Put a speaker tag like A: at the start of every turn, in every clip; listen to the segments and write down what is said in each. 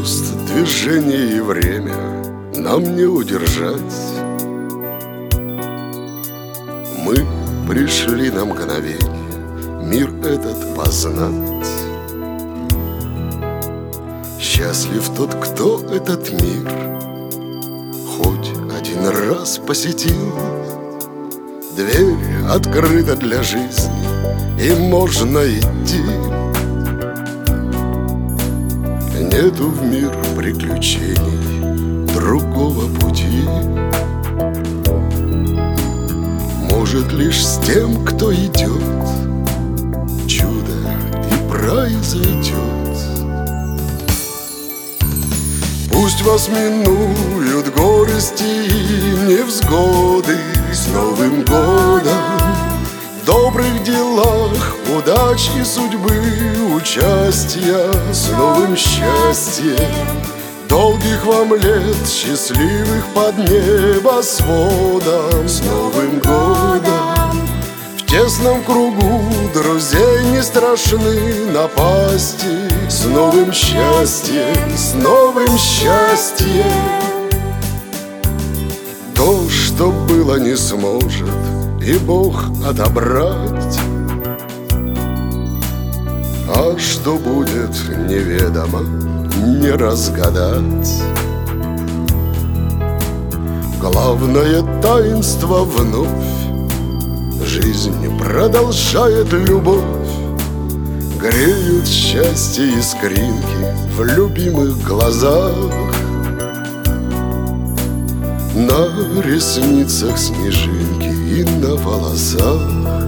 A: звезд, движение и время нам не удержать. Мы пришли на мгновение мир этот познать. Счастлив тот, кто этот мир хоть один раз посетил. Дверь открыта для жизни, и можно идти. Нету в мир приключений другого пути. Может, лишь с тем, кто идет, чудо и произойдет. Пусть вас минуют горести и невзгоды. С Новым годом! В добрых делах, удач и судьбы, участия, с новым счастьем. Долгих вам лет, счастливых под небосводом. С Новым годом! В тесном кругу друзей не страшны напасти. С новым счастьем, с новым счастьем. То, что было, не сможет и Бог отобрать, а что будет, неведомо, не разгадать. Главное таинство вновь жизнь продолжает любовь. Греют счастье искринки в любимых глазах. На ресницах снежинки и на волосах.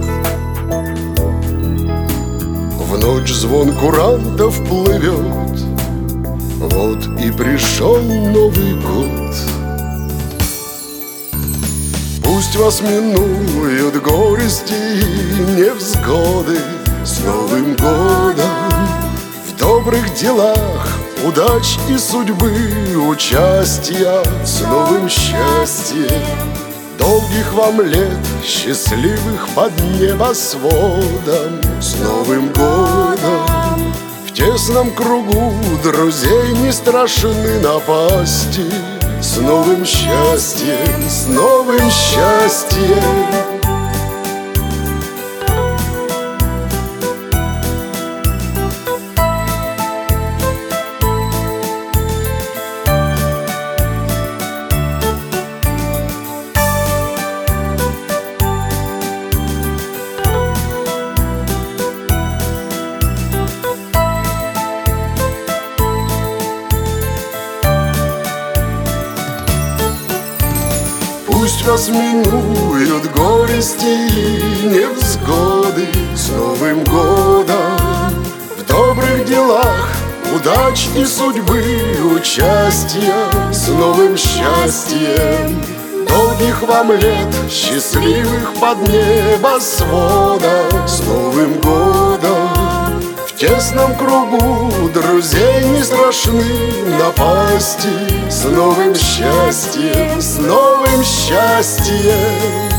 A: В ночь звон курантов плывет. Вот и пришел Новый год. Пусть вас минуют горести и невзгоды. С Новым годом! В добрых делах, удач и судьбы, участия, с новым счастьем. Долгих вам лет, счастливых под небосводом. С Новым годом! В тесном кругу друзей не страшны напасти. С новым счастьем, с новым счастьем. Пусть вас минуют горести и невзгоды. С Новым годом! В добрых делах, удач и судьбы, участия, с новым счастьем. Долгих вам лет, счастливых под небосводом. С Новым годом! В тесном кругу друзей не страшны напасти. С новым счастьем, с новым счастьем.